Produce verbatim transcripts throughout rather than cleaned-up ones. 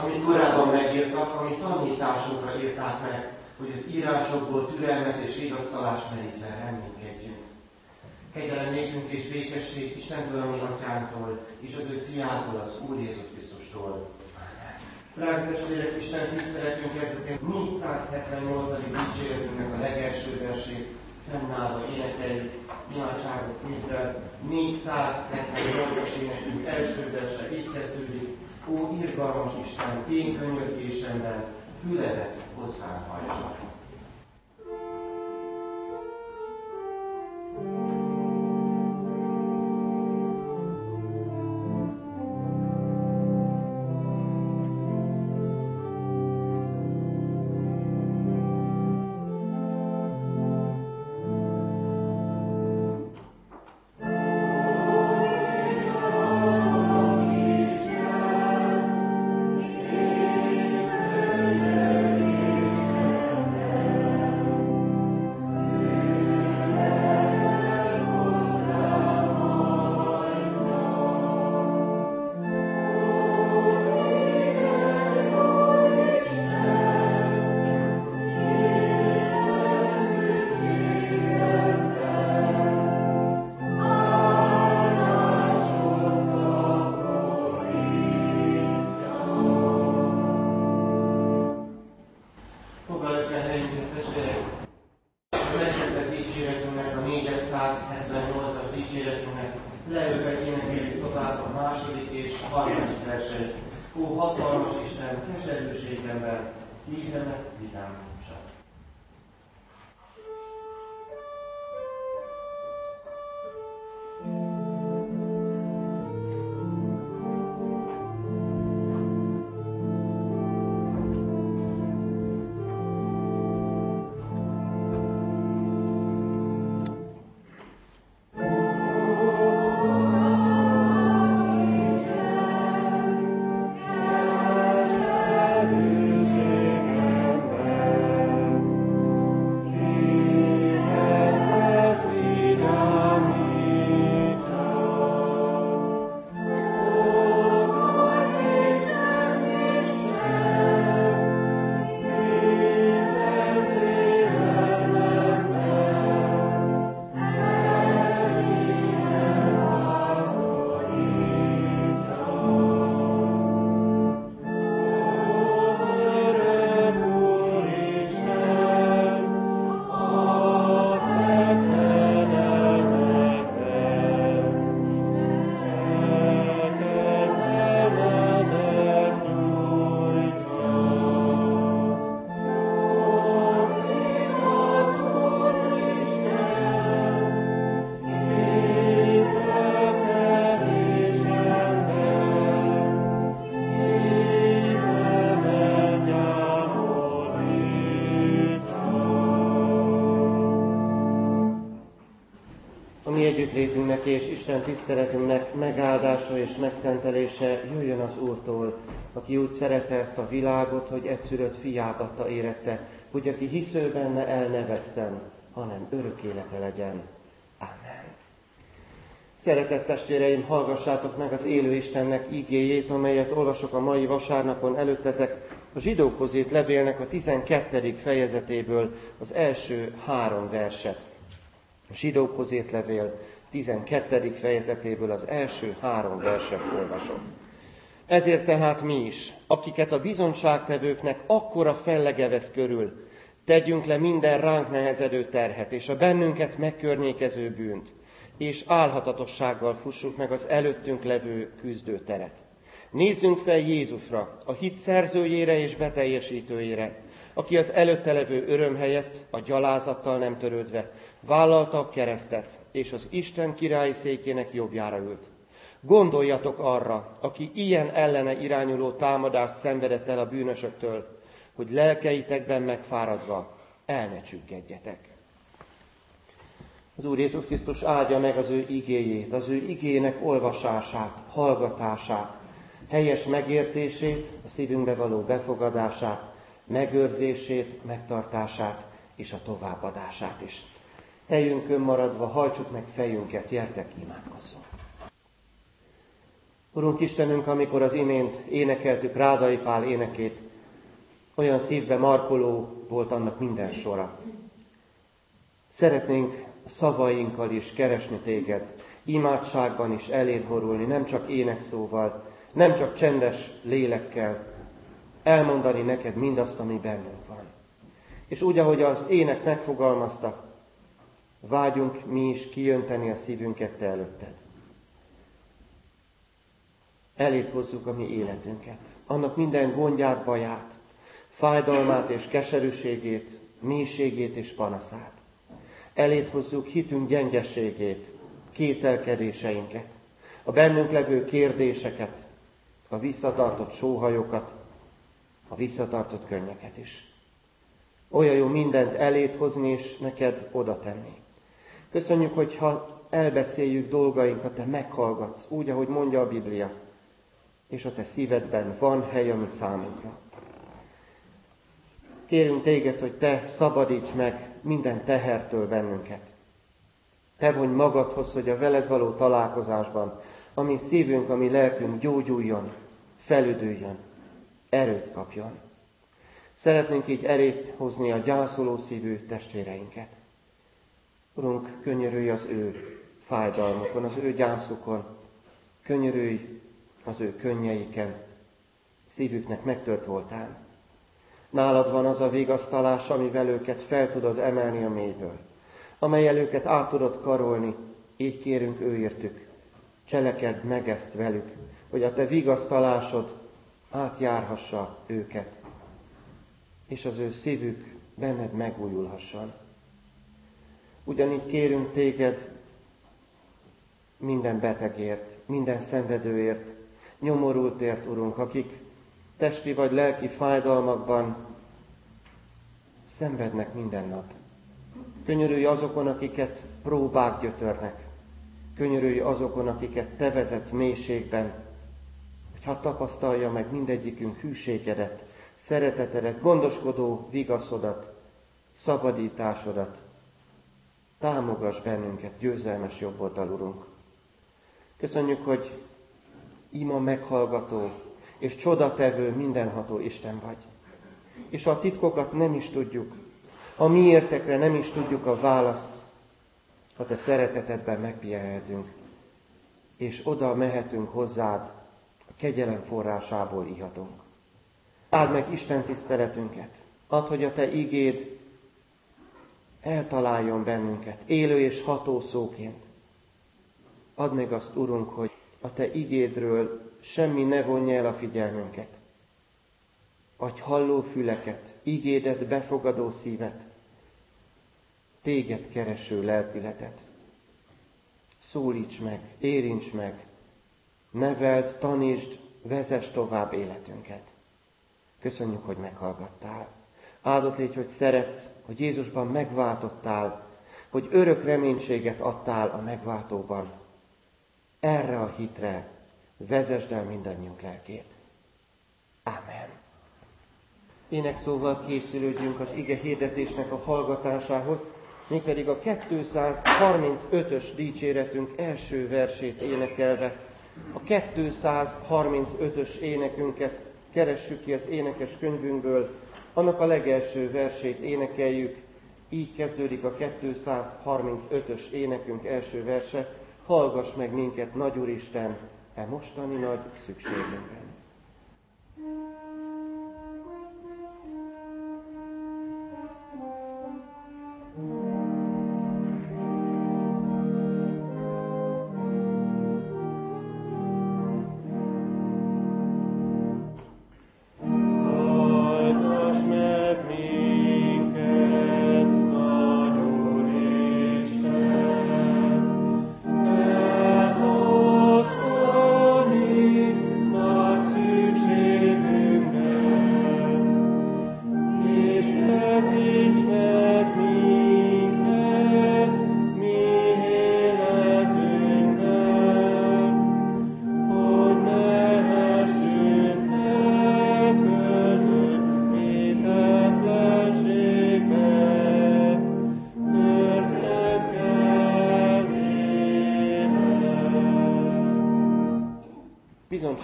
amit korábban megírtak, amit tanításunkra írták meg, hogy az írásokból türelmet és vigasztalást merítve reménykedjünk. Kegyelem nékünk és békesség Istentől, a mi Atyánktól, és az ő fiától, az Úr Jézus Krisztustól. Drága testvérek, Isten tiszteletünk ezután négyszázhetvennyolcadik dicséretünknek a legelső versét fennállva énekeljük, imádságot tévvel. négyszázhetvennyolcas énekünk első verse így kezdődik: Ó, irgalmas Isten, én könyörgésemben füledet hozzám hajtsa. Leülve énekeljük tovább a második és a harmadik verset. Ó, hatalmas Isten, keserűségemben szívemet vidámítsa. Együttlétünknek és Isten tiszteletünknek megáldása és megszentelése jöjjön az Úrtól, aki úgy szerette ezt a világot, hogy egyszülött fiát adta érette, hogy aki hisző benne el ne vesszen, hanem örök élete legyen. Amen. Szeretett testvéreim, hallgassátok meg az élő Istennek ígéjét, amelyet olvasok a mai vasárnapon előttetek, a Zsidókhoz írt levélnek a tizenkettedik fejezetéből az első három verset. A Zsidókhoz írt levél tizenkettedik fejezetéből az első három verset olvasom. Ezért tehát mi is, akiket a bizonyságtevőknek akkora fellege vesz körül, tegyünk le minden ránk nehezedő terhet, és a bennünket megkörnyékező bűnt, és álhatatossággal fussuk meg az előttünk levő küzdőteret. Nézzünk fel Jézusra, a hit szerzőjére és beteljesítőjére, aki az előtte levő öröm helyett, a gyalázattal nem törődve, vállalta a keresztet, és az Isten királyi székének jobbjára ült. Gondoljatok arra, aki ilyen ellene irányuló támadást szenvedett el a bűnösöktől, hogy lelkeitekben megfáradva el ne csüggedjetek. Az Úr Jézus Krisztus áldja meg az ő igéjét, az ő igének olvasását, hallgatását, helyes megértését, a szívünkbe való befogadását, megőrzését, megtartását és a továbbadását is. Helyünkön maradva hajtsuk meg fejünket, gyertek, imádkozzunk. Urunk Istenünk, amikor az imént énekeltük Rádai Pál énekét, olyan szívbe markoló volt annak minden sora. Szeretnénk szavainkkal is keresni téged, imádságban is eléd borulni, nem csak énekszóval, nem csak csendes lélekkel, elmondani neked mindazt, ami bennünk van. És úgy, ahogy az ének megfogalmazta, vágyunk mi is kijönteni a szívünket te előtted. Eléd hozzuk a mi életünket, annak minden gondját, baját, fájdalmát és keserűségét, mélységét és panaszát. Eléd hozzuk hitünk gyengeségét, kételkedéseinket, a bennünk levő kérdéseket, a visszatartott sóhajokat, a visszatartott könnyeket is. Olyan jó mindent eléd hozni és neked oda tenni. Köszönjük, hogy ha elbeszéljük dolgainkat, te meghallgatsz, úgy, ahogy mondja a Biblia, és a te szívedben van hely a mi számunkra. Kérünk téged, hogy te szabadíts meg minden tehertől bennünket. Te vonj magadhoz, hogy a veled való találkozásban a mi szívünk, a mi lelkünk gyógyuljon, felüdüljön, erőt kapjon. Szeretnénk így erőt hozni a gyászoló szívű testvéreinket. Urunk, könyörülj az ő fájdalmukon, az ő gyászukon, könyörülj az ő könnyeiken, szívüknek megtört voltán. Nálad van az a vigasztalás, amivel őket fel tudod emelni a mélyből, amelyel őket át tudod karolni, így kérünk őértük. Cselekedd meg ezt velük, hogy a te vigasztalásod átjárhassa őket, és az ő szívük benned megújulhasson. Ugyanígy kérünk téged minden betegért, minden szenvedőért, nyomorultért, Urunk, akik testi vagy lelki fájdalmakban szenvednek minden nap. Könyörülj azokon, akiket próbák gyötörnek. Könyörülj azokon, akiket te vezetsz mélységben, hogy ha tapasztalja meg mindegyikünk hűségedet, szeretetedet, gondoskodó vigaszodat, szabadításodat. Támogass bennünket, győzelmes jobboldal, Urunk. Köszönjük, hogy ima meghallgató és csodatevő mindenható Isten vagy. És ha a titkokat nem is tudjuk, a miértekre nem is tudjuk a választ, ha te szeretetedben megpihenhetünk, és oda mehetünk hozzád, a kegyelem forrásából ihatunk. Áld meg Isten tiszteletünket, add, hogy a te igéd eltaláljon bennünket, élő és ható szóként. Add meg azt, Urunk, hogy a te igédről semmi ne vonja el a figyelmünket. Adj halló füleket, igédet befogadó szívet, téged kereső lelkületet. Szólíts meg, érints meg, neveld, tanítsd, vezess tovább életünket. Köszönjük, hogy meghallgattál. Áldott légy, hogy szeretsz, hogy Jézusban megváltottál, hogy örök reménységet adtál a megváltóban. Erre a hitre vezesd el mindannyiunk lelkét. Ámen. Énekszóval készülődjünk az ige hirdetésnek a hallgatásához, mégpedig a kétszázharmincötös dicséretünk első versét énekelve. A kétszázharmincötös énekünket keressük ki az énekes könyvünkből, annak a legelső versét énekeljük, így kezdődik a kétszázharmincötös énekünk első verse. Hallgass meg minket, Nagy Úristen, e mostani nagy szükségünkben. Thank you.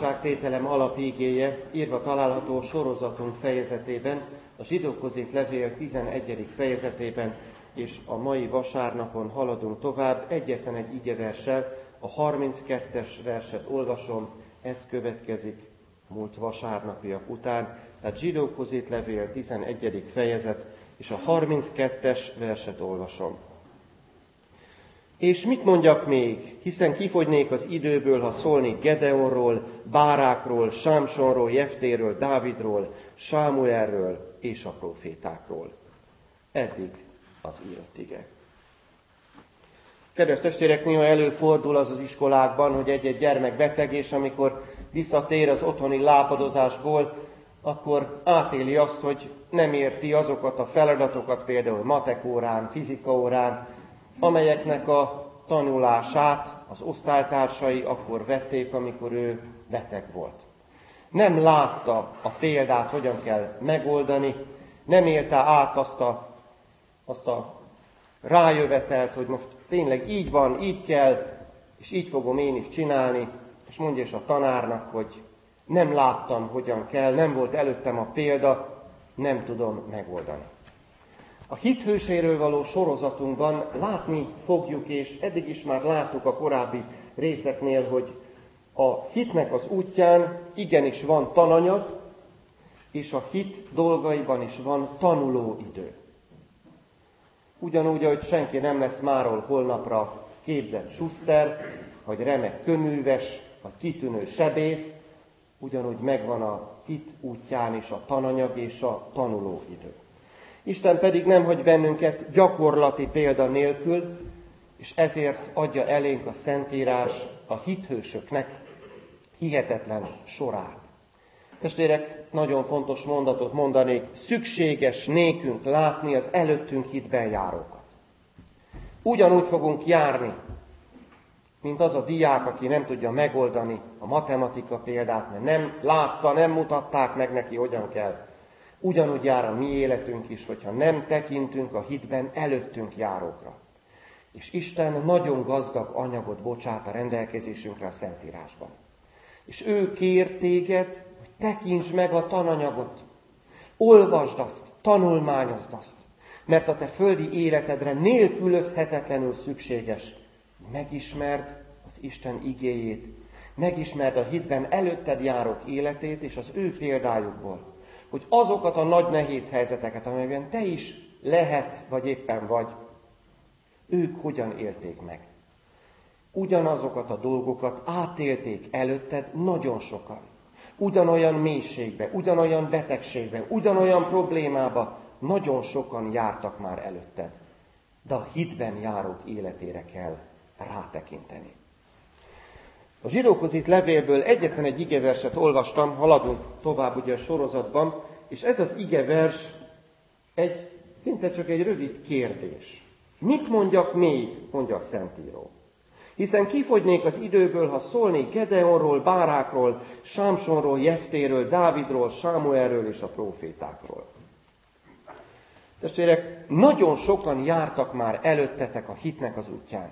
Bizonyságtételem alapigéje írva található sorozatunk fejezetében, a Zsidókhoz írt levél tizenegyedik fejezetében, és a mai vasárnapon haladunk tovább, egyetlen egy igeverssel, a harminckettes verset olvasom, ez következik múlt vasárnapiak után, tehát Zsidókhoz írt levél tizenegyedik fejezet, és a harminckettes verset olvasom. És mit mondjak még, hiszen kifogynék az időből, ha szólnék Gedeonról, Bárákról, Sámsonról, Jeftéről, Dávidról, Sámuelről és a profétákról. Eddig az írott ige. Kedves testvérek, néha előfordul az az iskolákban, hogy egy-egy gyermek beteg, és amikor visszatér az otthoni lábadozásból, akkor átéli azt, hogy nem érti azokat a feladatokat, például matek órán, fizika órán, amelyeknek a tanulását az osztálytársai akkor vették, amikor ő beteg volt. Nem látta a példát, hogyan kell megoldani, nem élte át azt a, azt a rájövetelt, hogy most tényleg így van, így kell, és így fogom én is csinálni, és mondja is a tanárnak, hogy nem láttam, hogyan kell, nem volt előttem a példa, nem tudom megoldani. A hit hőséről való sorozatunkban látni fogjuk, és eddig is már láttuk a korábbi részeknél, hogy a hitnek az útján igenis van tananyag, és a hit dolgaiban is van tanulóidő. Ugyanúgy, ahogy senki nem lesz máról holnapra képzett suszter, vagy remek köműves, vagy kitűnő sebész, ugyanúgy megvan a hit útján is a tananyag és a tanulóidő. Isten pedig nem hagy bennünket gyakorlati példa nélkül, és ezért adja elénk a Szentírás a hithősöknek hihetetlen sorát. Testvérek, nagyon fontos mondatot mondanék, szükséges nékünk látni az előttünk hitben járókat. Ugyanúgy fogunk járni, mint az a diák, aki nem tudja megoldani a matematika példát, mert nem látta, nem mutatták meg neki, hogyan kell. Ugyanúgy jár a mi életünk is, hogyha nem tekintünk a hitben előttünk járókra. És Isten nagyon gazdag anyagot bocsát a rendelkezésünkre a Szentírásban. És ő kér téged, hogy tekintsd meg a tananyagot. Olvasd azt, tanulmányozd azt. Mert a te földi életedre nélkülözhetetlenül szükséges, hogy megismerd az Isten igéjét, megismerd a hitben előtted járók életét és az ő példájukból, hogy azokat a nagy nehéz helyzeteket, amelyben te is lehetsz, vagy éppen vagy, ők hogyan élték meg. Ugyanazokat a dolgokat átélték előtted nagyon sokan. Ugyanolyan mélységbe, ugyanolyan betegségbe, ugyanolyan problémába nagyon sokan jártak már előtted. De a hitben járók életére kell rátekinteni. A Zsidókhoz írt levélből egyetlen egy igeverset olvastam, haladunk tovább ugye a sorozatban, és ez az igevers egy, szinte csak egy rövid kérdés. Mit mondjak még, mondja a Szentíró? Hiszen kifogynék az időből, ha szólnék Gedeonról, Bárákról, Sámsonról, Jeftéről, Dávidról, Sámuelről és a profétákról. Testvérek, nagyon sokan jártak már előttetek a hitnek az útján.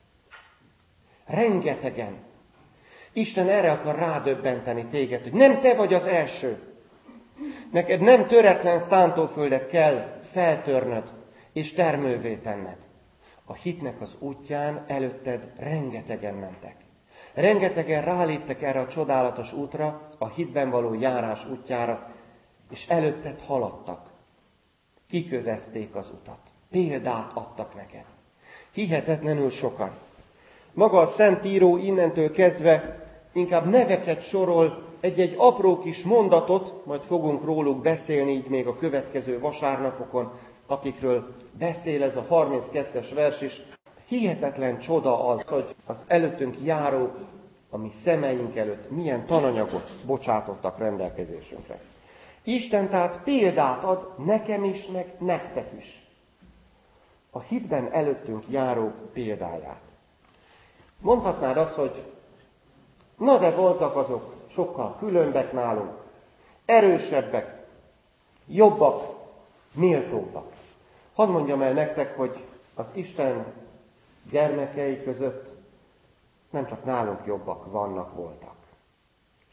Rengetegen. Isten erre akar rádöbbenteni téged, hogy nem te vagy az első. Neked nem töretlen szántóföldet kell feltörnöd és termővé tenned. A hitnek az útján előtted rengetegen mentek. Rengetegen ráléptek erre a csodálatos útra, a hitben való járás útjára, és előtted haladtak. Kikövezték az utat. Példát adtak neked. Hihetetlenül sokan. Maga a Szentíró innentől kezdve inkább neveket sorol, egy-egy apró kis mondatot, majd fogunk róluk beszélni így még a következő vasárnapokon, akikről beszél ez a harminckettes vers is. Hihetetlen csoda az, hogy az előttünk járók, a mi szemeink előtt milyen tananyagot bocsátottak rendelkezésünkre. Isten tehát példát ad nekem is, meg nektek is. A hitben előttünk járók példáját. Mondhatnád azt, hogy na de voltak azok sokkal különbek nálunk, erősebbek, jobbak, méltóbbak. Hadd mondjam el nektek, hogy az Isten gyermekei között nem csak nálunk jobbak vannak, voltak.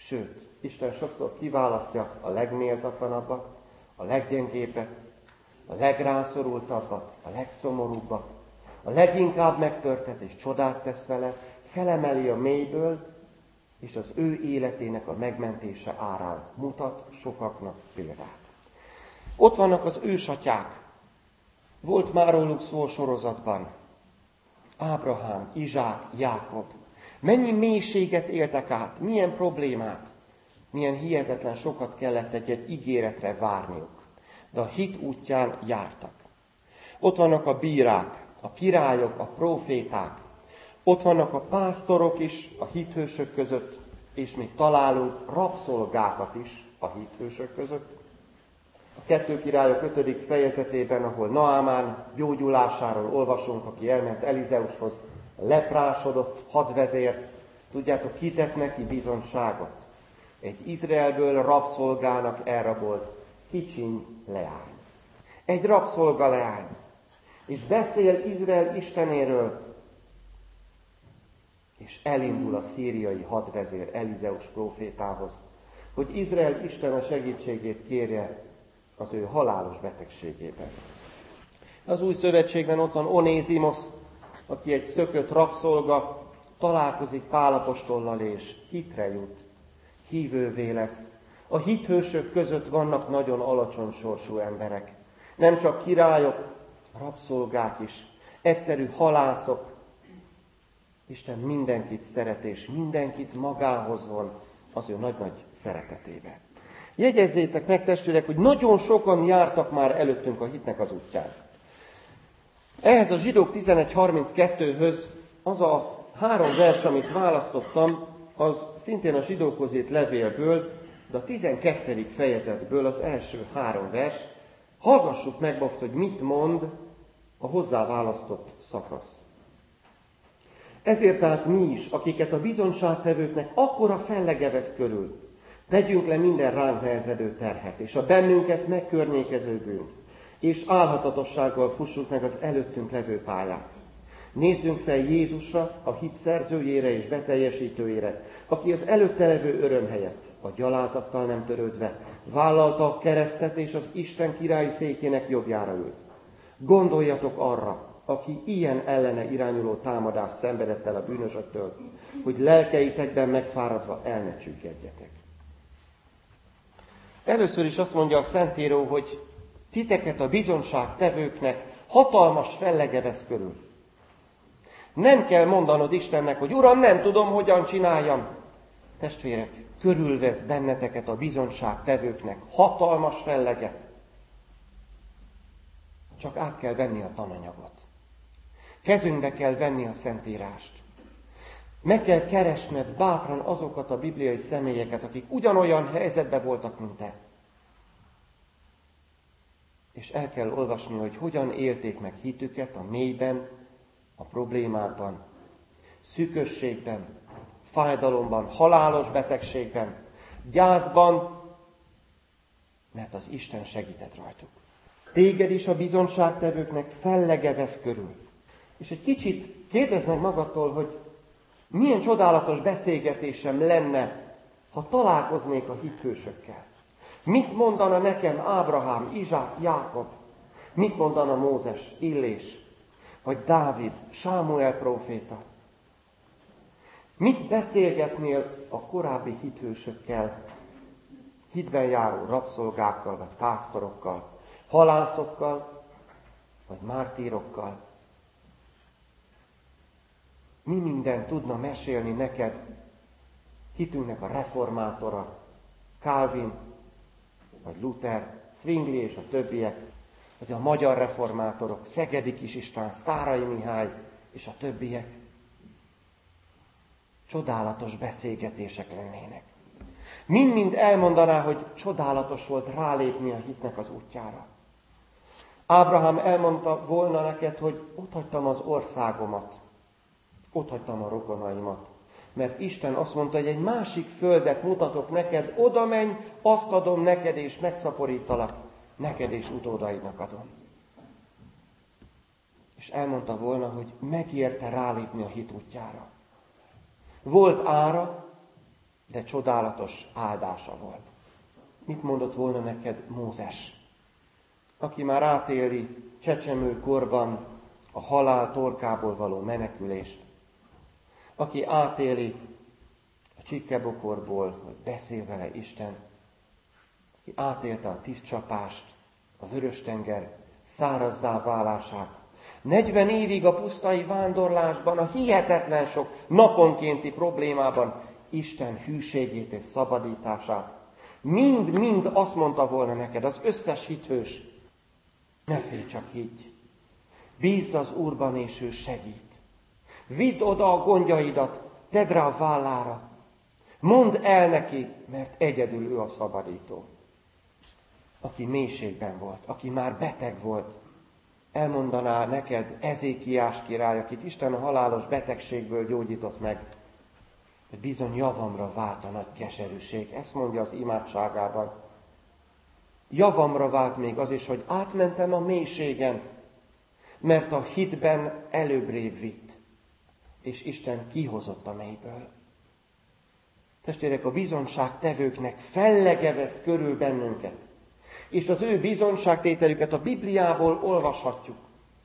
Sőt, Isten sokszor kiválasztja a legméltatlanabbat, a leggyengébbet, a legrászorultabbat, a legszomorúbbat, a leginkább megtörtet és csodát tesz vele, felemeli a mélyből, és az ő életének a megmentése árán mutat sokaknak példát. Ott vannak az ősatyák. Volt már róluk szó a sorozatban. Ábrahám, Izsák, Jákob. Mennyi mélységet éltek át, milyen problémát, milyen hihetetlen sokat kellett egy-egy ígéretre várniuk. De a hit útján jártak. Ott vannak a bírák, a királyok, a próféták. Ott vannak a pásztorok is a hithősök között, és még találunk rabszolgákat is a hithősök között. A kettő királyok ötödik fejezetében, ahol Naámán gyógyulásáról olvasunk, aki elment Elizeushoz, leprásodott hadvezér, tudjátok, kitett neki bizonságot. Egy Izraelből rabszolgának elrabolt kicsiny leány. Egy rabszolga leány. És beszél Izrael Istenéről, és elindul a szíriai hadvezér Elizeus prófétához, hogy Izrael Isten a segítségét kérje az ő halálos betegségében. Az új szövetségben ott van Onézimosz, aki egy szökött rabszolga, találkozik Pál apostollal és hitre jut, hívővé lesz. A hithősök között vannak nagyon alacsony sorsú emberek. Nem csak királyok, rabszolgák is, egyszerű halászok. Isten mindenkit szeret, és mindenkit magához von az ő nagy-nagy szeretetébe. Jegyezzétek meg, testvérek, hogy nagyon sokan jártak már előttünk a hitnek az útján. Ehhez a Zsidók tizenegy harminckettőhöz az a három vers, amit választottam, az szintén a Zsidókhoz írt levélből, de a tizenkettedik fejezetből az első három vers. Hallgassuk meg most, hogy mit mond a hozzá választott szakasz. Ezért tehát mi is, akiket a bizonyságtevőknek akkora fellege vesz körül, vegyünk le minden ránk nehezedő terhet, és a bennünket megkörnyékező bűnt, és álhatatossággal fussuk meg az előttünk levő pályát. Nézzünk fel Jézusra, a hit szerzőjére és beteljesítőjére, aki az előtte levő öröm helyett, a gyalázattal nem törődve, vállalta a keresztet és az Isten királyi székének jobbjára ült. Gondoljatok arra, aki ilyen ellene irányuló támadást szenvedett el a bűnösöktől, hogy lelkeitekben megfáradva el ne csüggedjetek. Először is azt mondja a Szentíró, hogy titeket a bizonyságtevőknek hatalmas fellege vesz körül. Nem kell mondanod Istennek, hogy Uram, nem tudom, hogyan csináljam. Testvérek, körülvesz benneteket a bizonyságtevőknek hatalmas fellege. Csak át kell venni a tananyagot. Kezünkbe kell venni a Szentírást. Meg kell keresned bátran azokat a bibliai személyeket, akik ugyanolyan helyzetben voltak, mint te. És el kell olvasni, hogy hogyan élték meg hitüket a mélyben, a problémákban, szűkösségben, fájdalomban, halálos betegségben, gyászban, mert az Isten segített rajtuk. Téged is a bizonyságtevőknek fellege vesz körül. És egy kicsit kérdezd meg magadtól, hogy milyen csodálatos beszélgetésem lenne, ha találkoznék a hithősökkel. Mit mondana nekem Ábrahám, Izsák, Jákob? Mit mondana Mózes, Illés? Vagy Dávid, Sámuel próféta? Mit beszélgetnél a korábbi hithősökkel, hitben járó rabszolgákkal, vagy pásztorokkal, halászokkal, vagy mártírokkal? Mi minden tudna mesélni neked hitünknek a reformátora, Calvin, vagy Luther, Zwingli és a többiek, vagy a magyar reformátorok, Szegedi Kis István, Sztárai Mihály és a többiek. Csodálatos beszélgetések lennének. Mind-mind elmondaná, hogy csodálatos volt rálépni a hitnek az útjára. Ábrahám elmondta volna neked, hogy otthagytam az országomat, otthagytam a rokonaimat, mert Isten azt mondta, hogy egy másik földet mutatok neked, oda menj, azt adom neked, és megszaporítalak, neked és utódaidnak adom. És elmondta volna, hogy megérte rálépni a hit útjára. Volt ára, de csodálatos áldása volt. Mit mondott volna neked Mózes, aki már átéli csecsemő korban a halál torkából való menekülést, aki átéli a csikkebokorból, hogy beszél vele Isten, aki átélte a tisztcsapást, a Vörös-tenger szárazzá válását, negyven évig a pusztai vándorlásban, a hihetetlen sok naponkénti problémában Isten hűségét és szabadítását. Mind-mind azt mondta volna neked az összes hithős, ne félj, csak higgy. Bízz az Úrban, és ő segít. Vidd oda a gondjaidat, tedd rá a vállára. Mondd el neki, mert egyedül ő a szabadító. Aki mélységben volt, aki már beteg volt, elmondaná neked Ezékiás király, akit Isten a halálos betegségből gyógyított meg, hogy bizony javamra vált a nagy keserűség. Ezt mondja az imádságában. Javamra vált még az is, hogy átmentem a mélységen, mert a hitben előbbrébb vitt, és Isten kihozott a mélyből. Testvérek, a bizonyságtevőknek fellegevez körül bennünket, és az ő bizonyságtételüket a Bibliából olvashatjuk.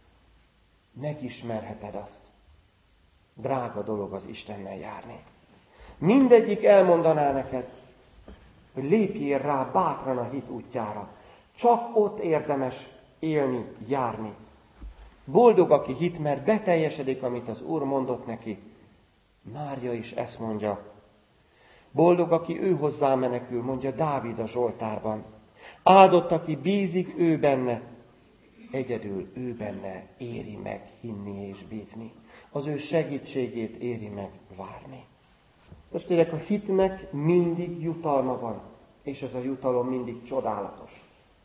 Megismerheted azt. Drága dolog az Istennel járni. Mindegyik elmondaná neked, hogy lépjél rá bátran a hit útjára. Csak ott érdemes élni, járni. Boldog, aki hit, mert beteljesedik, amit az Úr mondott neki. Mária is ezt mondja. Boldog, aki ő hozzá menekül, mondja Dávid a Zsoltárban. Áldott, aki bízik ő benne. Egyedül ő benne éri meg hinni és bízni. Az ő segítségét éri meg várni. Testvérek, a hitnek mindig jutalma van, és ez a jutalom mindig csodálatos.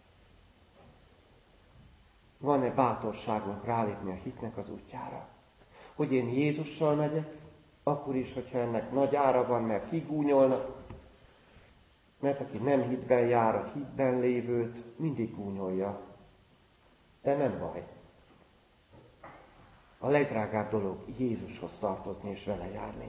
Van-e bátorságunk rálépni a hitnek az útjára? Hogy én Jézussal megyek, akkor is, hogyha ennek nagy ára van, mert kigúnyolnak, mert aki nem hitben jár, a hitben lévőt mindig gúnyolja. De nem baj. A legdrágább dolog Jézushoz tartozni és vele járni.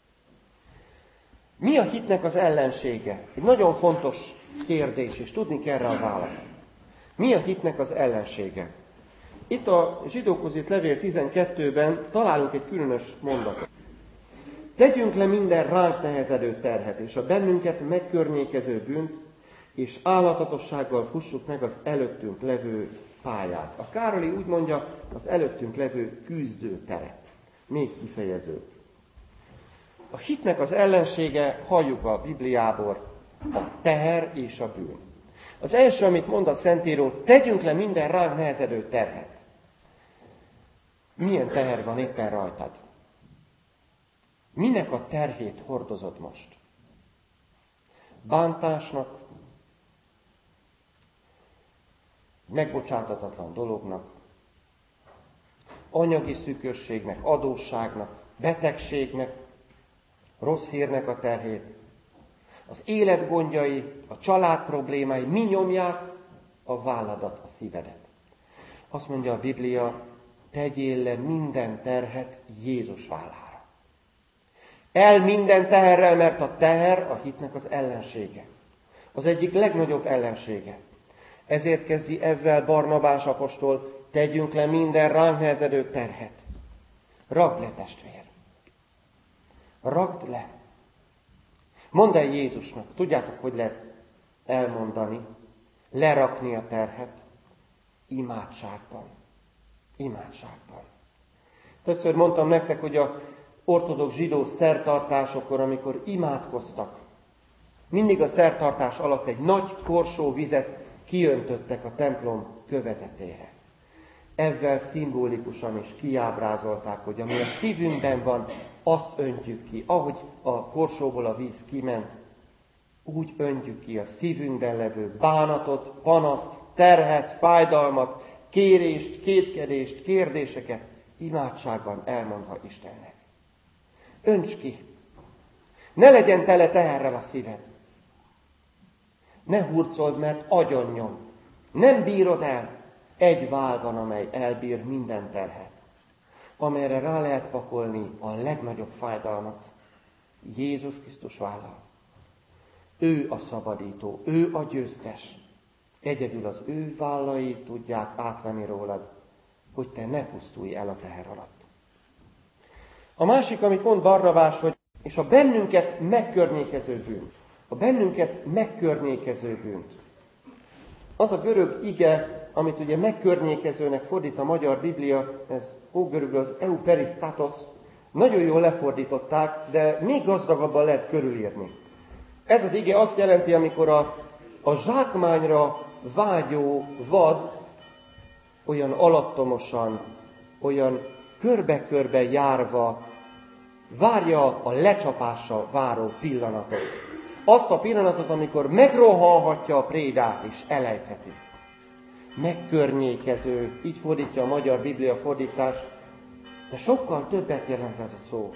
Mi a hitnek az ellensége? Egy nagyon fontos kérdés, és tudni kell rá a választ. Mi a hitnek az ellensége? Itt a Zsidókhoz írt levél tizenkettőben találunk egy különös mondatot. Tegyünk le minden ránk nehezedő terhet, és a bennünket megkörnyékező bűnt, és állatatossággal fussuk meg az előttünk levő pályát. A Károli úgy mondja, az előttünk levő küzdőteret. Még kifejező. A hitnek az ellensége, halljuk a Bibliából, a teher és a bűn. Az első, amit mond a Szentíró, tegyünk le minden ránk nehezedő terhet. Milyen teher van éppen rajtad? Minek a terhét hordozod most? Bántásnak, megbocsátatatlan dolognak, anyagi szűkösségnek, adósságnak, betegségnek, rossz hírnek a terhét, az élet gondjai, a család problémái, mi nyomják a válladat, a szívedet. Azt mondja a Biblia, tegyél le minden terhet Jézus vállára. El minden teherrel, mert a teher a hitnek az ellensége. Az egyik legnagyobb ellensége. Ezért kezdi ezzel Barnabás apostol, tegyünk le minden ránk nehezedő terhet. Ragd le, testvér. Ragd le. Mondd el Jézusnak. Tudjátok, hogy lehet elmondani, lerakni a terhet? Imádságban. Imádságban. Többször mondtam nektek, hogy a ortodox zsidó szertartásokor, amikor imádkoztak, mindig a szertartás alatt egy nagy korsó vizet kiöntöttek a templom kövezetére. Ezzel szimbolikusan is kiábrázolták, hogy ami a szívünkben van, azt öntjük ki. Ahogy a korsóból a víz kiment, úgy öntjük ki a szívünkben levő bánatot, panaszt, terhet, fájdalmat, kérést, kétkedést, kérdéseket imádságban elmondva Istennek. Önts ki! Ne legyen tele teherrel a szíved! Ne hurcold, mert agyonnyom. Nem bírod el. Egy vál van, amely elbír minden terhet, amelyre rá lehet pakolni a legnagyobb fájdalmat. Jézus Krisztus vállal. Ő a szabadító, ő a győztes. Egyedül az ő vállai tudják átvenni rólad, hogy te ne pusztulj el a teher alatt. A másik, amit mond Barnabás, hogy és a bennünket megkörnyékező bűnt. A bennünket megkörnyékező bűnt. Az a görög ige, amit ugye megkörnyékezőnek fordít a magyar Biblia, ez ógörögül az euperistatos, nagyon jól lefordították, de még gazdagabban lehet körülírni. Ez az ige azt jelenti, amikor a, a zsákmányra vágyó vad olyan alattomosan, olyan körbe-körbe járva várja a lecsapásra váró pillanatot. Azt a pillanatot, amikor megrohanhatja a prédát és elejtheti. Megkörnyékező, így fordítja a magyar Biblia fordítás, de sokkal többet jelent ez a szó.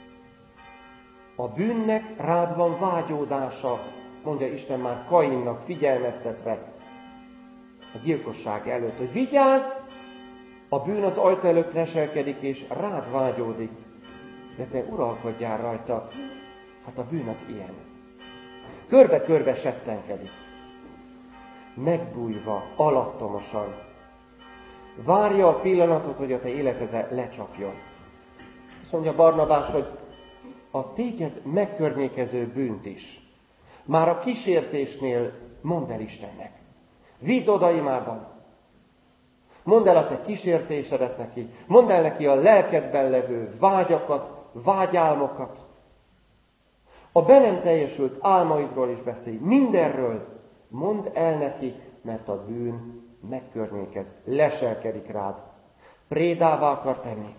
A bűnnek rád van vágyódása, mondja Isten már Kainnak figyelmeztetve a gyilkosság előtt, hogy vigyázz, a bűn az ajtó előtt leselkedik és rád vágyódik, de te uralkodjál rajta. Hát a bűn az ilyen. Körbe-körbe settenkedik. Megbújva, alattomosan. Várja a pillanatot, hogy a te életedre lecsapjon. Azt mondja Barnabás, hogy a téged megkörnyékező bűnt is már a kísértésnél mondd el Istennek. Vidd oda imádban. Mondd el a te kísértésedet neki. Mondd el neki a lelkedben levő vágyakat, vágyálmokat. A be nem teljesült álmaidról is beszélj. Mindenről mondd el neki, mert a bűn megkörnyékez, leselkedik rád. Prédává akar tenni.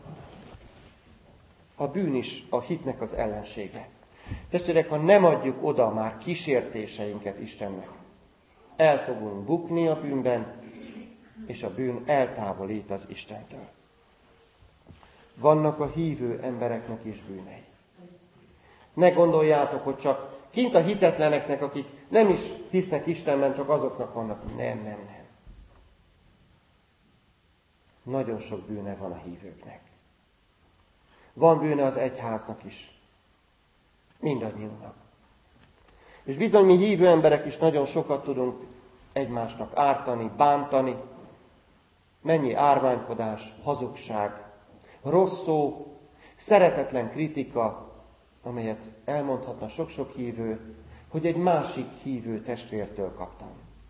A bűn is a hitnek az ellensége. Testvérek, ha nem adjuk oda már kísértéseinket Istennek, el fogunk bukni a bűnben, és a bűn eltávolít az Istentől. Vannak a hívő embereknek is bűnei. Ne gondoljátok, hogy csak kint a hitetleneknek, akik nem is hisznek Istenben, csak azoknak vannak. Nem, nem, nem. Nagyon sok bűne van a hívőknek. Van bűne az egyháznak is. Mindannyiunknak. És bizony mi hívő emberek is nagyon sokat tudunk egymásnak ártani, bántani. Mennyi árványkodás, hazugság, rossz szó, szeretetlen kritika, amelyet elmondhatna sok-sok hívő, hogy egy másik hívő testvértől kaptam.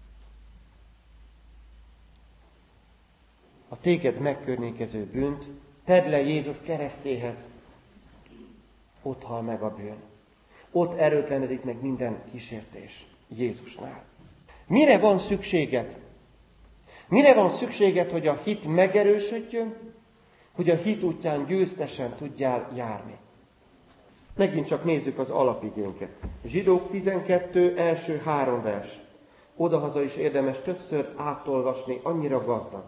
A téged megkörnyékező bűnt tedd le Jézus keresztjéhez. Ott hal meg a bűn. Ott erőtlenedik meg minden kísértés Jézusnál. Mire van szükséged? Mire van szükséged, hogy a hit megerősödjön, hogy a hit útján győztesen tudjál járni? Megint csak nézzük az alapigénket. Zsidók tizenkettő első három vers. Odahaza is érdemes többször átolvasni, annyira gazdag.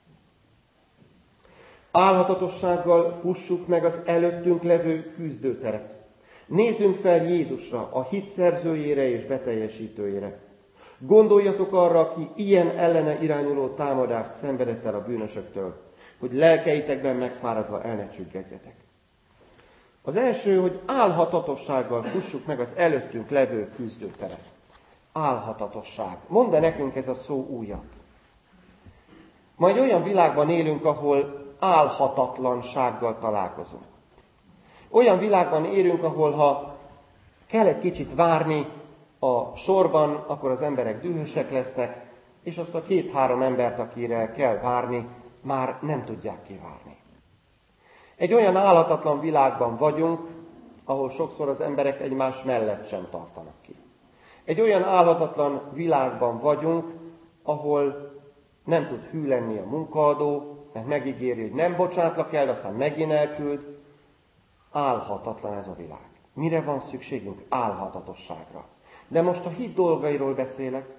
Álhatatossággal fussuk meg az előttünk levő küzdőteret. Nézzünk fel Jézusra, a hit szerzőjére és beteljesítőjére. Gondoljatok arra, aki ilyen ellene irányuló támadást szenvedett el a bűnösöktől, hogy lelkeitekben megfáradva el ne csüggedjetek. Az első, hogy álhatatossággal fussuk meg az előttünk levő küzdőteret. Álhatatosság. Mondd -e nekünk ez a szó újat? Majd olyan világban élünk, ahol álhatatlansággal találkozunk. Olyan világban élünk, ahol ha kell egy kicsit várni a sorban, akkor az emberek dühösek lesznek, és azt a két-három embert, akire kell várni, már nem tudják kivárni. Egy olyan álhatatlan világban vagyunk, ahol sokszor az emberek egymás mellett sem tartanak ki. Egy olyan álhatatlan világban vagyunk, ahol nem tud hű lenni a munkaadó, mert megígéri, hogy nem bocsátlak el, aztán megint elküld. Álhatatlan ez a világ. Mire van szükségünk? Álhatatosságra. De most a hit dolgairól beszélek.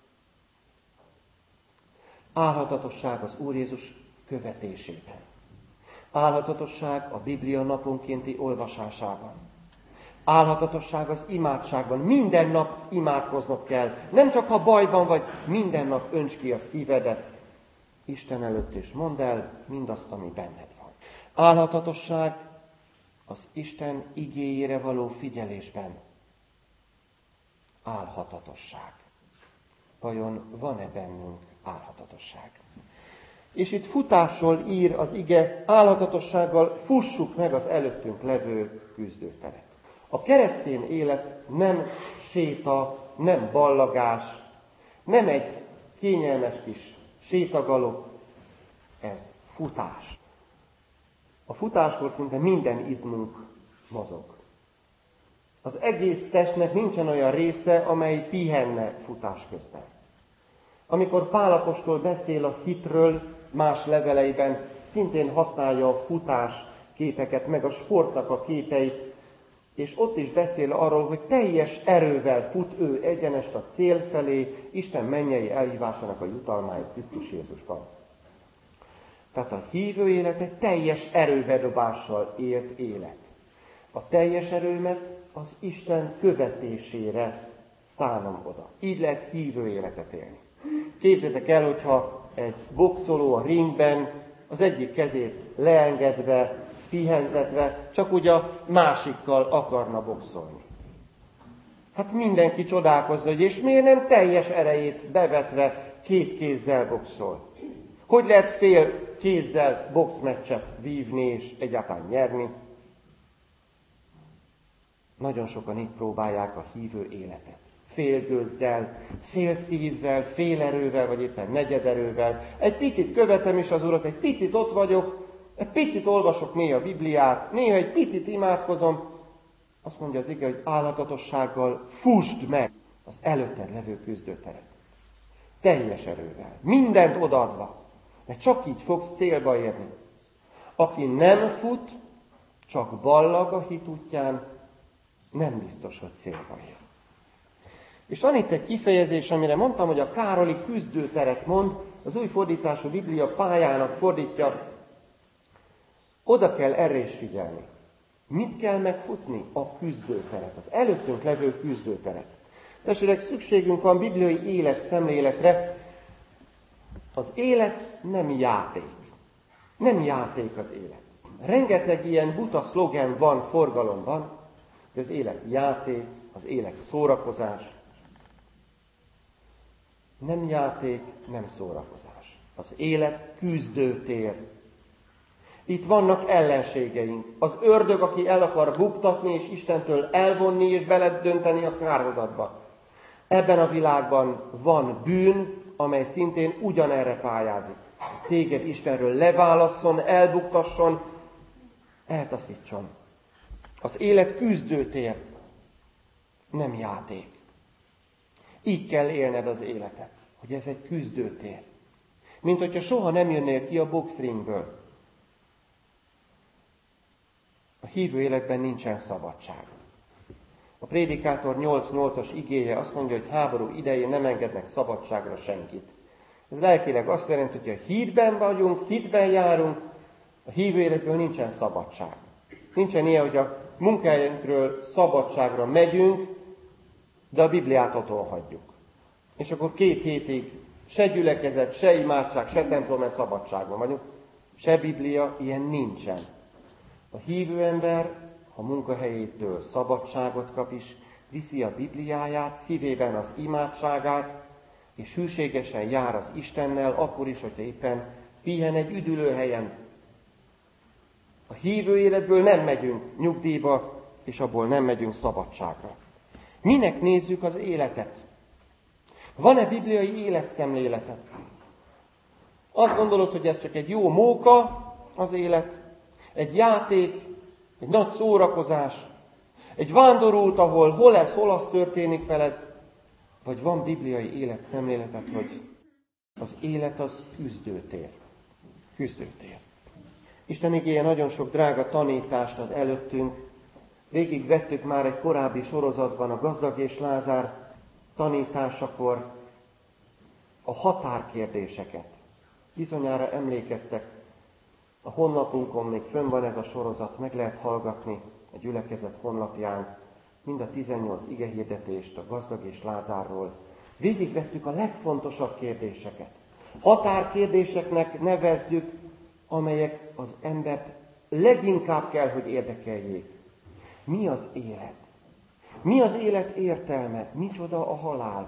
Álhatatosság az Úr Jézus követésében. Álhatatosság a Biblia naponkénti olvasásában. Álhatatosság az imádságban. Minden nap imádkoznod kell. Nem csak ha bajban vagy, minden nap önts ki a szívedet Isten előtt, és mondd el mindazt, ami benned van. Álhatatosság az Isten igéjére való figyelésben. álhatatosság. Vajon van-e bennünk álhatatosság? És itt futásról ír az ige, álhatatossággal fussuk meg az előttünk levő küzdőteret. A keresztény élet nem séta, nem ballagás, nem egy kényelmes kis sétagalop, ez futás. A futáskor szinte minden izmunk mozog. Az egész testnek nincsen olyan része, amely pihenne futás közben. Amikor Pál apostol beszél a hitről más leveleiben, szintén használja a futás képeket, meg a sportnak a képeit, és ott is beszél arról, hogy teljes erővel fut ő egyenest a cél felé, Isten mennyei elhívásának a jutalmáit Krisztus Jézusban. Tehát a hívő élet egy teljes erőbedobással élt élet. A teljes erőmet az Isten követésére szánom oda. Így lehet hívő életet élni. Képzeljétek el, hogyha egy boxoló a ringben az egyik kezét leengedve, pihentetve, csak úgy a másikkal akarna boxolni. Hát mindenki csodálkozna, hogy és miért nem teljes erejét bevetve két kézzel boxol? Hogy lehet fél kézzel boxmeccset vívni és egyáltalán nyerni? Nagyon sokan így próbálják a hívő életet. Fél gőzzel, fél szívvel, fél erővel, vagy éppen negyederővel. Egy picit követem is az Urat, egy picit ott vagyok, egy picit olvasok néha a Bibliát, néha egy picit imádkozom. Azt mondja az ige, hogy álhatatossággal fusd meg az előtted levő küzdőteret. Teljes erővel, mindent odaadva, mert csak így fogsz célba érni. Aki nem fut, csak ballag a hit útján, nem biztos, hogy célba ér. És van itt egy kifejezés, amire mondtam, hogy a Károli küzdőteret mond, az új fordítású Biblia pályának fordítja. Oda kell erre is figyelni. Mit kell megfutni? A küzdőteret, az előttünk levő küzdőteret. Testvérek, szükségünk van bibliai élet szemléletre. Az élet nem játék. Nem játék az élet. Rengeteg ilyen buta szlogen van forgalomban, hogy az élet játék, az élet szórakozás. Nem játék, nem szórakozás. Az élet küzdőtér. Itt vannak ellenségeink. Az ördög, aki el akar buktatni, és Istentől elvonni, és beledönteni a kárhozatba. Ebben a világban van bűn, amely szintén ugyanerre pályázik. Téged Istenről leválasszon, elbuktasson, eltaszítson. Az élet küzdőtér, nem játék. Így kell élned az életet, hogy ez egy küzdőtér. Mint hogyha soha nem jönnél ki a boxringből. A hívő életben nincsen szabadság. A Prédikátor nyolc nyolcas igéje azt mondja, hogy háború idején nem engednek szabadságra senkit. Ez lelkileg azt jelenti, hogy ha hitben vagyunk, hitben járunk, a hívő életből nincsen szabadság. Nincsen ilyen, hogy a munkahelyünkről szabadságra megyünk, de a Bibliát otthon hagyjuk. És akkor két hétig se gyülekezet, se imádság, se templom, mert szabadságban vagyunk. Se Biblia, ilyen nincsen. A hívő ember a munkahelyétől szabadságot kap is, viszi a Bibliáját, szívében az imádságát, és hűségesen jár az Istennel, akkor is, hogyha éppen pihen egy üdülőhelyen. A hívő életből nem megyünk nyugdíjba, és abból nem megyünk szabadságra. Minek nézzük az életet? Van-e bibliai életszemléleted? Azt gondolod, hogy ez csak egy jó móka az élet, egy játék, egy nagy szórakozás, egy vándorút, ahol hol lesz, hol az történik veled, vagy van bibliai életszemléleted, hogy az élet az küzdőtér. Küzdőtér. Isten igéje nagyon sok drága tanítást ad előttünk. Végigvettük már egy korábbi sorozatban a gazdag és Lázár tanításakor a határkérdéseket. Bizonyára emlékeztek, a honlapunkon még fönn van ez a sorozat, meg lehet hallgatni a gyülekezet honlapján mind a tizennyolc igehirdetést a gazdag és Lázárról. Végigvettük a legfontosabb kérdéseket. Határkérdéseknek nevezzük, amelyek az embert leginkább kell, hogy érdekeljék. Mi az élet? Mi az élet értelme? Micsoda a halál?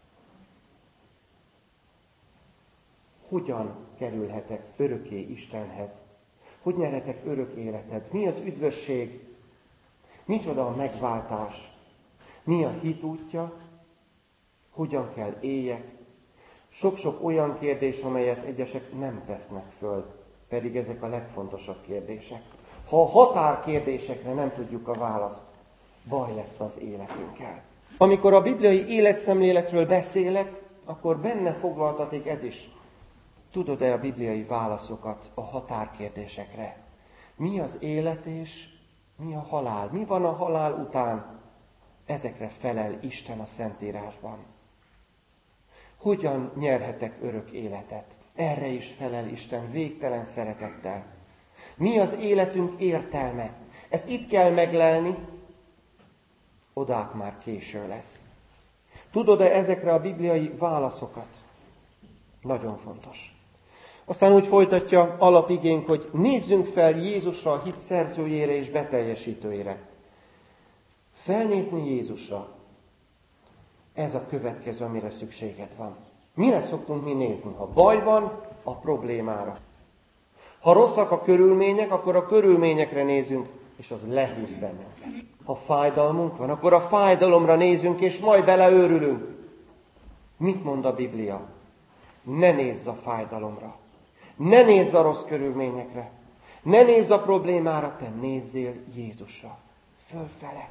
Hogyan kerülhetek örökké Istenhez? Hogy nyerhetek örök életet? Mi az üdvösség? Micsoda a megváltás? Mi a hit útja? Hogyan kell éljek? Sok-sok olyan kérdés, amelyet egyesek nem tesznek föl, pedig ezek a legfontosabb kérdések. Ha a határkérdésekre nem tudjuk a választ, baj lesz az életünkkel. Amikor a bibliai életszemléletről beszélek, akkor benne foglaltatik ez is. Tudod-e a bibliai válaszokat a határkérdésekre? Mi az élet és mi a halál? Mi van a halál után? Ezekre felel Isten a Szentírásban. Hogyan nyerhetek örök életet? Erre is felel Isten végtelen szeretettel. Mi az életünk értelme? Ezt itt kell meglelni, odák már késő lesz. Tudod-e ezekre a bibliai válaszokat? Nagyon fontos. Aztán úgy folytatja alapigénk, hogy nézzünk fel Jézusra, a hit szerzőjére és beteljesítőjére. Felnézni Jézusra. Ez a következő, amire szükséged van. Mire szoktunk mi nézni? Ha baj van, a problémára. Ha rosszak a körülmények, akkor a körülményekre nézünk, és az lehúz bennünket. Ha fájdalmunk van, akkor a fájdalomra nézünk, és majd beleőrülünk. Mit mond a Biblia? Ne nézz a fájdalomra. Ne nézz a rossz körülményekre. Ne nézz a problémára, te nézzél Jézusra. Fölfele.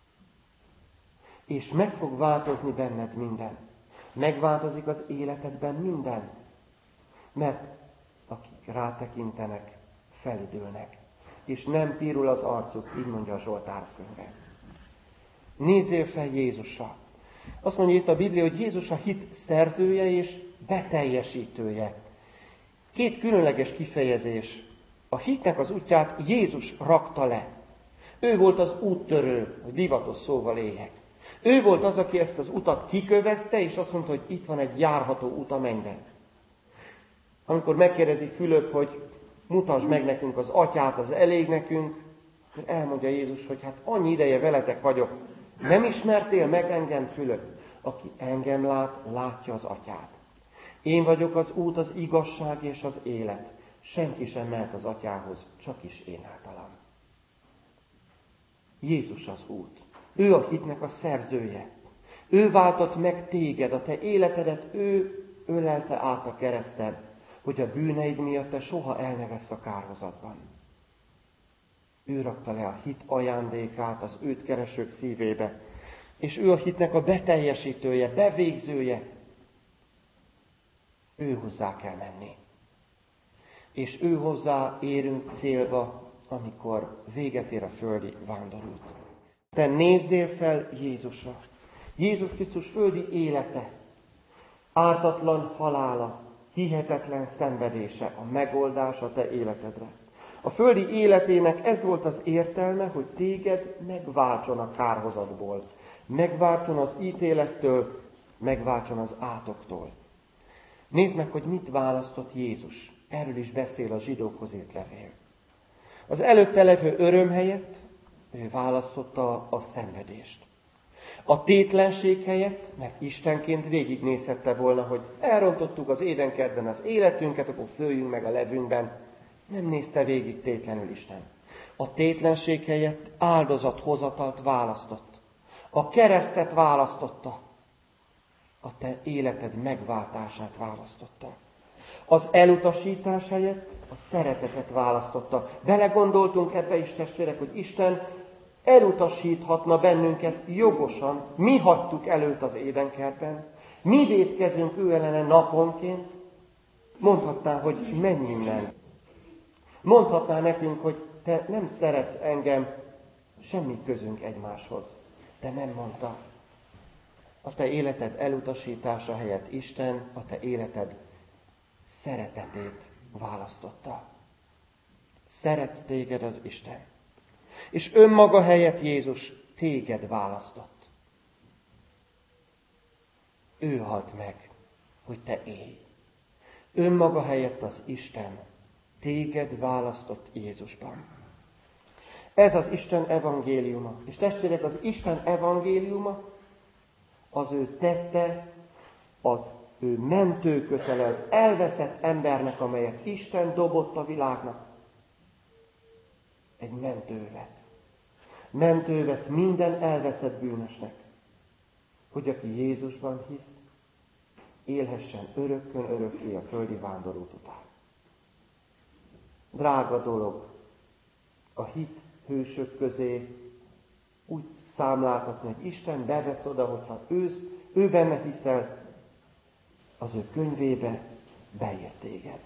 És meg fog változni benned minden. Megváltozik az életedben minden. Mert akik rátekintenek, felüdülnek. És nem pirul az arcuk, így mondja a Zsoltár könyve. Nézzél fel Jézusra. Azt mondja itt a Biblia, hogy Jézus a hit szerzője és beteljesítője. Két különleges kifejezés. A hitnek az útját Jézus rakta le. Ő volt az úttörő, hogy divatos szóval éljek. Ő volt az, aki ezt az utat kikövezte, és azt mondta, hogy itt van egy járható út a mennyben. Amikor megkérdezi Fülöp, hogy mutasd meg nekünk az atyát, az elég nekünk, akkor elmondja Jézus, hogy hát annyi ideje veletek vagyok. Nem ismertél meg engem, Fülöp? Aki engem lát, látja az atyát. Én vagyok az út, az igazság és az élet. Senki sem mehet az atyához, csak is én általam. Jézus az út. Ő a hitnek a szerzője. Ő váltott meg téged, a te életedet, ő ölelte át a kereszten, hogy a bűneid miatt te soha el ne vessz a kárhozatban. Ő rakta le a hit ajándékát az őt keresők szívébe, és ő a hitnek a beteljesítője, bevégzője. Ő hozzá kell menni. És ő hozzá érünk célba, amikor véget ér a földi vándorút. Te nézzél fel Jézusra. Jézus Krisztus földi élete, ártatlan halála, hihetetlen szenvedése, a megoldás a te életedre. A földi életének ez volt az értelme, hogy téged megváltson a kárhozatból, megváltson az ítélettől, megváltson az átoktól. Nézd meg, hogy mit választott Jézus. Erről is beszél a zsidókhoz írt levél. Az előtte levő öröm helyett ő választotta a szenvedést. A tétlenség helyett, mert Istenként végignézhette volna, hogy elrontottuk az édenkertben az életünket, akkor följünk meg a levünkben. Nem nézte végig tétlenül Isten. A tétlenség helyett áldozathozatalt választott. A keresztet választotta. A te életed megváltását választotta. Az elutasítás helyett a szeretetet választotta. Belegondoltunk ebbe is, testvérek, hogy Isten elutasíthatna bennünket jogosan. Mi hagytuk előtt az édenkertben. Mi vétkezünk ő ellene naponként. Mondhatná, hogy menj innen. Mondhatná nekünk, hogy te nem szeretsz engem, semmi közünk egymáshoz. De nem mondta. A te életed elutasítása helyett Isten a te életed szeretetét választotta. Szeret téged az Isten. És önmaga helyett Jézus téged választott. Ő halt meg, hogy te élj. Önmaga helyett az Isten téged választott Jézusban. Ez az Isten evangéliuma. És testvérek, az Isten evangéliuma az ő tette, az ő mentőkötele, az elveszett embernek, amelyet Isten dobott a világnak. Egy mentővet. Mentővet minden elveszett bűnösnek, hogy aki Jézusban hisz, élhessen örökkön örökké a földi vándorút után. Drága dolog a hit hősök közé úgy számláltatni, hogy Isten bevesz oda, hogyha ősz, ő benne hiszel, az ő könyvébe beír téged.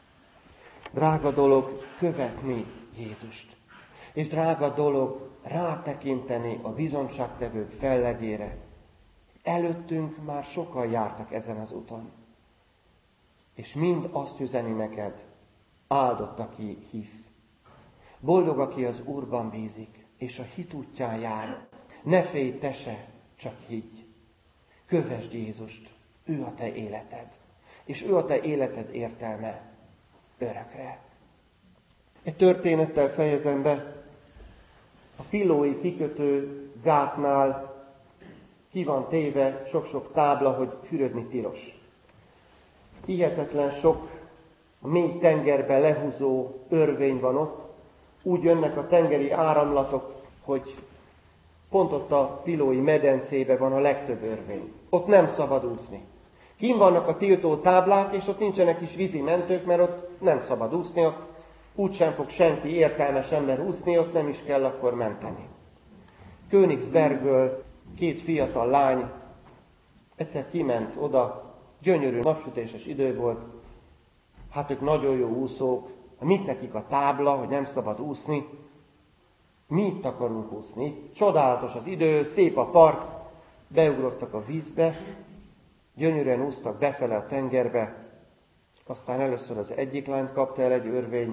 Drága dolog követni Jézust. És drága dolog rátekinteni a bizonyságtevők fellegére. Előttünk már sokan jártak ezen az úton. És mind azt üzeni neked, áldott, aki hisz. Boldog, aki az Úrban bízik, és a hit útján jár. Ne félj te se, csak higgy. Kövesd Jézust, ő a te életed. És ő a te életed értelme örökre. Egy történettel fejezem be. A Filói kikötő gátnál ki van téve sok-sok tábla, hogy fürödni tilos. Hihetetlen sok mély tengerbe lehúzó örvény van ott. Úgy jönnek a tengeri áramlatok, hogy pont ott a Filói medencébe van a legtöbb örvény. Ott nem szabad úszni. Kinn vannak a tiltó táblák, és ott nincsenek is vízimentők, mert ott nem szabad úszni, ott úgysem fog senki értelmes ember úszni, ott nem is kell akkor menteni. Königsbergből két fiatal lány egyszer kiment oda, gyönyörű napsütéses idő volt, hát ők nagyon jó úszók, mit nekik a tábla, hogy nem szabad úszni, mi itt akarunk úszni, csodálatos az idő, szép a part, beugrottak a vízbe, gyönyörűen úsztak befele a tengerbe, aztán először az egyik lányt kapta el egy örvény,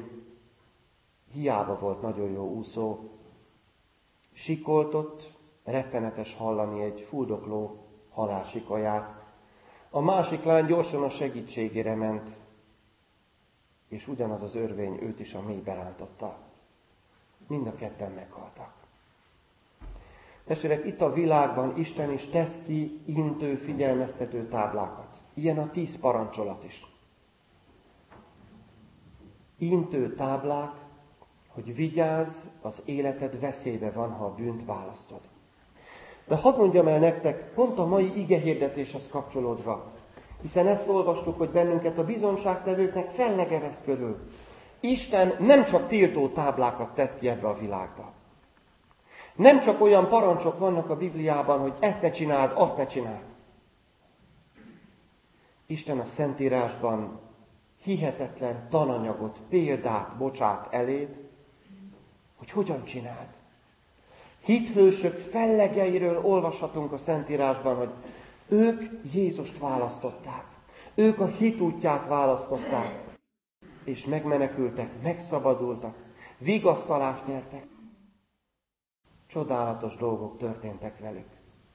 hiába volt nagyon jó úszó, sikoltott, rettenetes hallani egy fuldokló halálsikaját. A másik lány gyorsan a segítségére ment, és ugyanaz az örvény őt is a mélybe rántotta. Mind a ketten meghaltak. Testvérek, itt a világban Isten is tesz ki intő, figyelmeztető táblákat. Ilyen a tíz parancsolat is. Intő táblák, hogy vigyázz, az életed veszélybe van, ha a bűnt választod. De hadd mondjam el nektek, pont a mai igehirdetéshez kapcsolódva, hiszen ezt olvastuk, hogy bennünket a bizonságtevőknek fellegerez körül. Isten nem csak tiltó táblákat tett ki ebbe a világba. Nem csak olyan parancsok vannak a Bibliában, hogy ezt ne csináld, azt ne csináld. Isten a Szentírásban hihetetlen tananyagot, példát bocsát eléd, hogy hogyan csináld. Hithősök fellegeiről olvashatunk a Szentírásban, hogy ők Jézust választották. Ők a hit útját választották. És megmenekültek, megszabadultak, vigasztalást nyertek. Csodálatos dolgok történtek velük.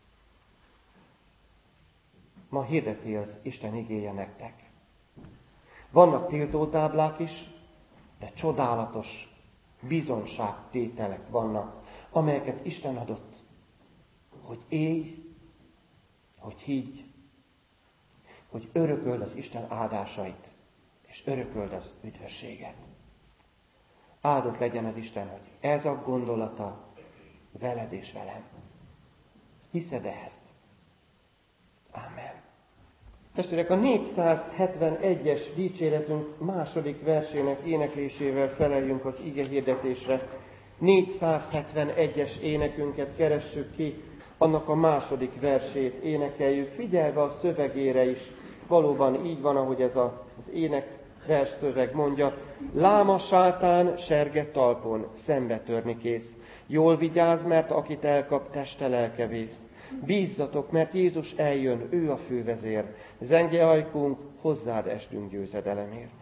Ma hirdeti az Isten igéje nektek. Vannak tiltótáblák is, de csodálatos bizonságtételek vannak, amelyeket Isten adott, hogy élj, hogy higgy, hogy örököld az Isten áldásait, és örököld az üdvösséget. Áldott legyen az Isten, hogy ez a gondolata veled és velem. Hiszed ezt? Ámen. Testvérek, a négyszázhetvenegyes dicséretünk második versének éneklésével feleljünk az ige hirdetésre. négyszázhetvenegyes énekünket keressük ki, annak a második versét énekeljük, figyelve a szövegére is. Valóban így van, ahogy ez az ének vers szöveg mondja. Lám a sátán serge talpon, szembe törni kész. Jól vigyázz, mert akit elkap, teste lelke vész. Bízzatok, mert Jézus eljön, ő a fővezér. Zengje ajkunk, hozzád estünk győzedelemért.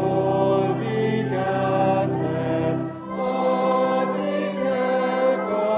Jól vigyázz, mert akit elkap,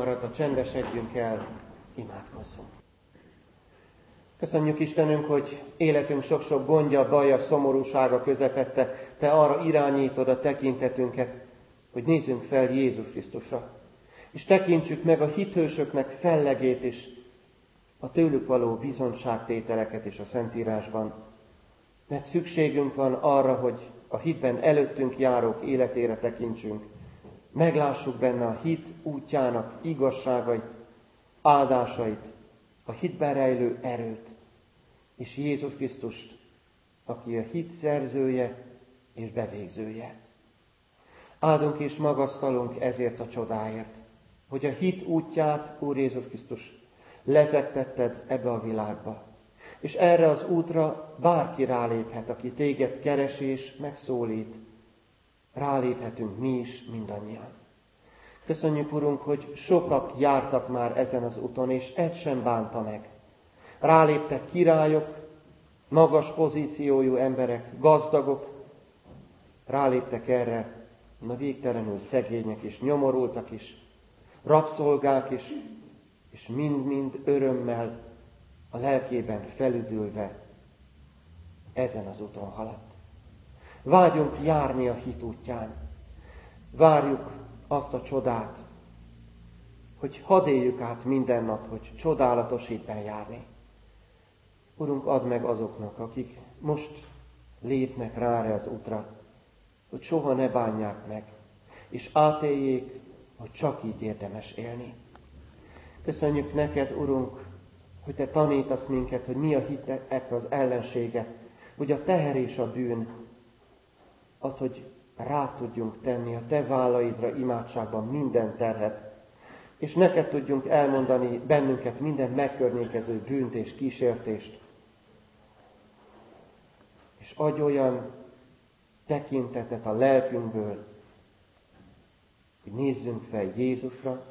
elmaradva csendesedjünk el, imádkozzunk. Köszönjük Istenünk, hogy életünk sok-sok gondja, baja, szomorúsága közepette Te arra irányítod a tekintetünket, hogy nézzünk fel Jézus Krisztusra, és tekintsük meg a hitősöknek fellegét és a tőlük való bizonyságtételeket is a Szentírásban. Mert szükségünk van arra, hogy a hitben előttünk járók életére tekintsünk, meglássuk benne a hit útjának igazságait, áldásait, a hitben rejlő erőt, és Jézus Krisztust, aki a hit szerzője és bevégzője. Áldunk és magasztalunk ezért a csodáért, hogy a hit útját, Úr Jézus Krisztus, lefektetted ebbe a világba. És erre az útra bárki ráléphet, aki téged keres és megszólít. Ráléphetünk mi is mindannyian. Köszönjük, Urunk, hogy sokak jártak már ezen az úton, és egy sem bánta meg. Ráléptek királyok, magas pozíciójú emberek, gazdagok, ráléptek erre a végtelenül szegények és nyomorultak is, rabszolgák is, és mind-mind örömmel, a lelkében felüdülve ezen az úton haladt. Vágyunk járni a hit útján. Várjuk azt a csodát, hogy hadd éljük át minden nap, hogy csodálatos hitben járni. Urunk, add meg azoknak, akik most lépnek rá erre az útra, hogy soha ne bánják meg, és átéljék, hogy csak így érdemes élni. Köszönjük neked, Urunk, hogy Te tanítasz minket, hogy mi a hitnek az ellensége, hogy a teher és a bűn, az, hogy rá tudjunk tenni a Te vállaidra imádságban minden terhet, és neked tudjunk elmondani bennünket minden megkörnyékező bűnt és kísértést. És adj olyan tekintetet a lelkünkből, hogy nézzünk fel Jézusra,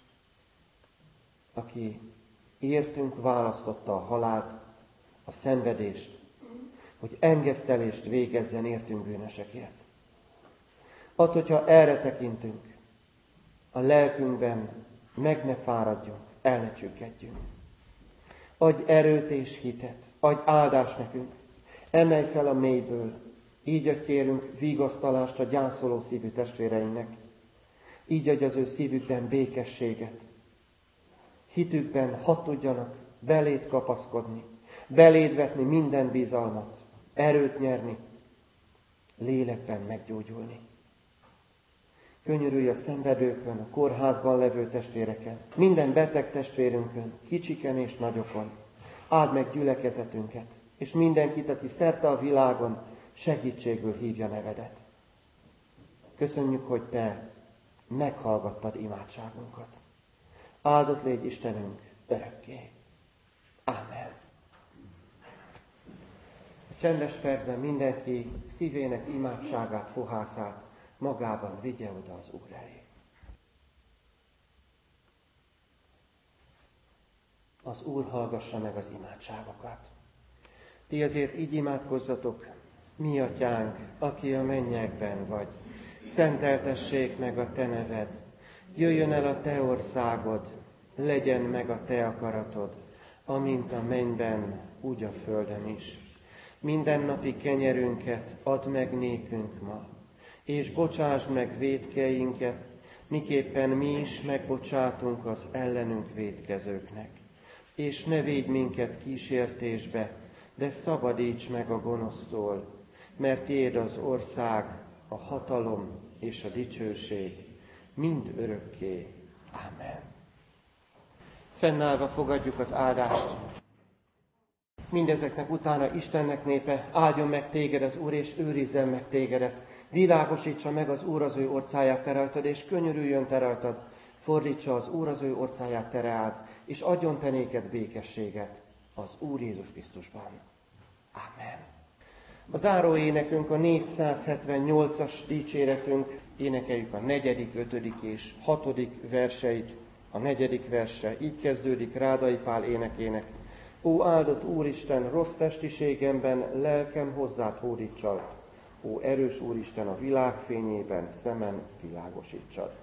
aki értünk választotta a halált, a szenvedést, hogy engesztelést végezzen értünk bűnösekért. Add, hogyha erre tekintünk, a lelkünkben meg ne fáradjunk, el ne csüggedjünk. Adj erőt és hitet, adj áldást nekünk, emelj fel a mélyből, így adj kérünk vigasztalást a gyászoló szívű testvéreinknek, így adj az ő szívükben békességet, hitükben hadd tudjanak beléd kapaszkodni, beléd vetni minden bizalmat, erőt nyerni, lélekben meggyógyulni. Könyörülj a szenvedőkön, a kórházban levő testvéreken, minden beteg testvérünkön, kicsiken és nagyokon. Áld meg gyülekezetünket, és mindenkit, aki szerte a világon segítségül hívja nevedet. Köszönjük, hogy Te meghallgattad imádságunkat. Áldott légy Istenünk örökké. Ámen. A csendes percben mindenki szívének imádságát, fohászát magában vigye oda az Úr elé. Az Úr hallgassa meg az imádságokat. Ti azért így imádkozzatok: mi atyánk, aki a mennyekben vagy, szenteltessék meg a te neved, jöjjön el a te országod, legyen meg a te akaratod, amint a mennyben, úgy a földön is. Mindennapi kenyerünket add meg nékünk ma, és bocsásd meg vétkeinket, miképpen mi is megbocsátunk az ellenünk vétkezőknek. És ne védj minket kísértésbe, de szabadíts meg a gonosztól, mert tiéd az ország, a hatalom és a dicsőség mind örökké. Ámen. Fennállva fogadjuk az áldást. Mindezeknek utána Istennek népe, áldjon meg téged az Úr, és őrizzen meg tégedet. Világosítsa meg az Úr az ő orcáját te rajtad, és könyörüljön te rajtad. Fordítsa az Úr az ő orcáját te reád, és adjon te néked békességet az Úr Jézus Krisztusban. Amen. A záró énekünk a négyszázhetvennyolcas dicséretünk, énekeljük a negyedik, ötödik és hatodik verseit. A negyedik verse így kezdődik Rádai Pál énekének. Ó áldott Úristen, rossz testiségemben lelkem hozzád hódítsad. Ó erős Úristen, a világ fényében szemem világosítsad.